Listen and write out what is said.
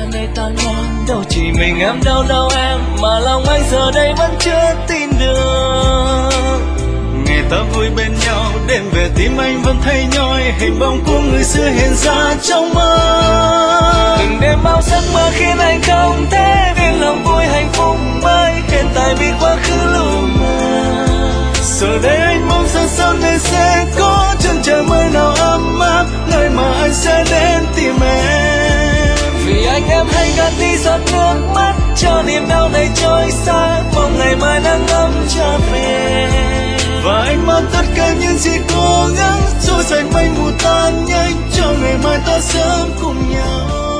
này tan ngang, đâu chỉ mình em đau đau em, mà lòng anh giờ đây vẫn chưa tin được. Ngày ta vui bên nhau, đêm về tim anh vẫn thấy nhói, hình bóng của người xưa hiện ra trong mơ. Từng đêm bao giấc mơ khiến anh không thể yên lòng vui hạnh phúc mới, hiện tại vì quá khứ lu mờ. Giờ đây anh mong sao sau này sẽ có chân trời mới nào ấm áp, nơi mà anh sẽ đến tìm em. Vì anh em hay gạt đi giọt nước mắt, cho niềm đau này trôi xa, mong ngày mai nắng ấm trở về. Và anh mong tất cả những gì cố gắng trôi sạch mây mù tan nhanh, cho ngày mai ta sớm cùng nhau.